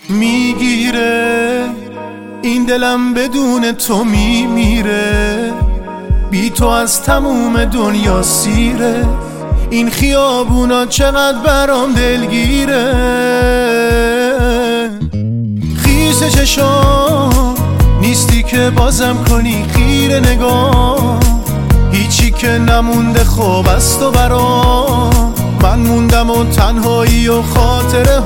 میگیره این دلم بدون تو میمیره، بی تو از تموم دنیا سیره، این خیابونا چقدر برام دلگیره. خیس چشام نیستی که بازم کنی خیره نگاه، هیچی که نمونده خوب است و برام، من موندم و تنهایی و خاطره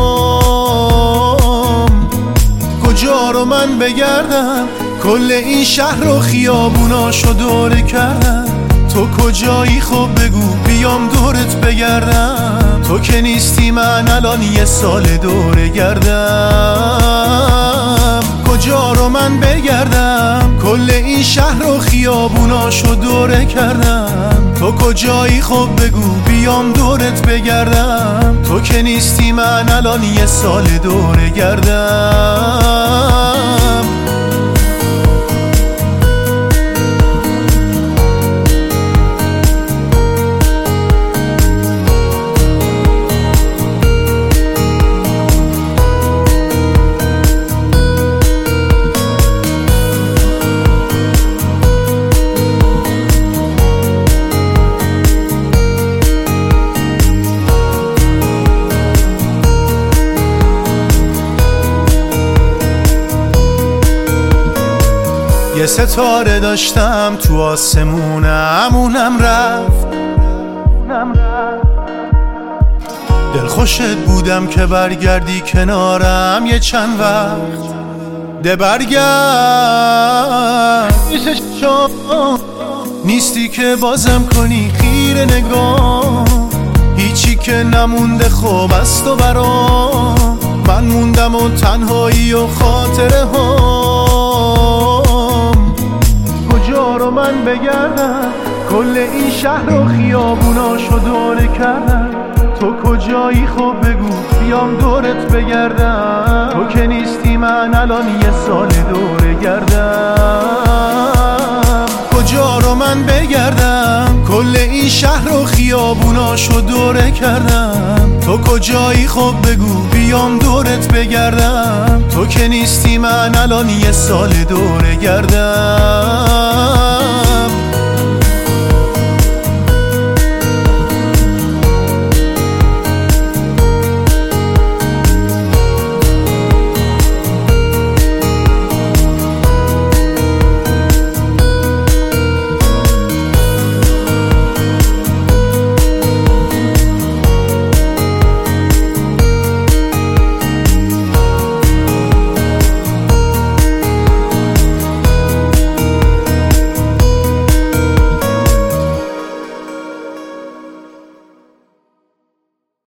هام. کجا رو من بگردم؟ کل این شهر و خیابوناشو دوره کردم، تو کجایی خب بگو بیام دورت بگردم، تو که نیستی من الان یه سال دوره گردم. کجا رو من بگردم؟ کل این شهر و خیابوناشو دوره کردم، تو کجایی خب بگو بیام دورت بگردم، تو که نیستی من الان یه سال دوره گردم. یه ستاره داشتم تو آسمونم، اونم رفت. دلخوشت بودم که برگردی کنارم یه چند وقت، ده برگرد. نیستی که بازم کنی خیره نگاه، هیچی که نمونده خوب است و برام، من موندم و تنهایی و خاطره هام. کجا رو من بگردم؟ کل این شهر و خیابوناشو دوره کردم، تو کجایی خب بگو بیام دورت بگردم، تو که نیستی من الان یه سال دوره گردم. کجا رو من بگردم؟ کل این شهر و خیابوناشو دوره کردم، تو کجایی خب بگو بیام دورت بگردم، تو که نیستی من الان یه سال دوره گردم.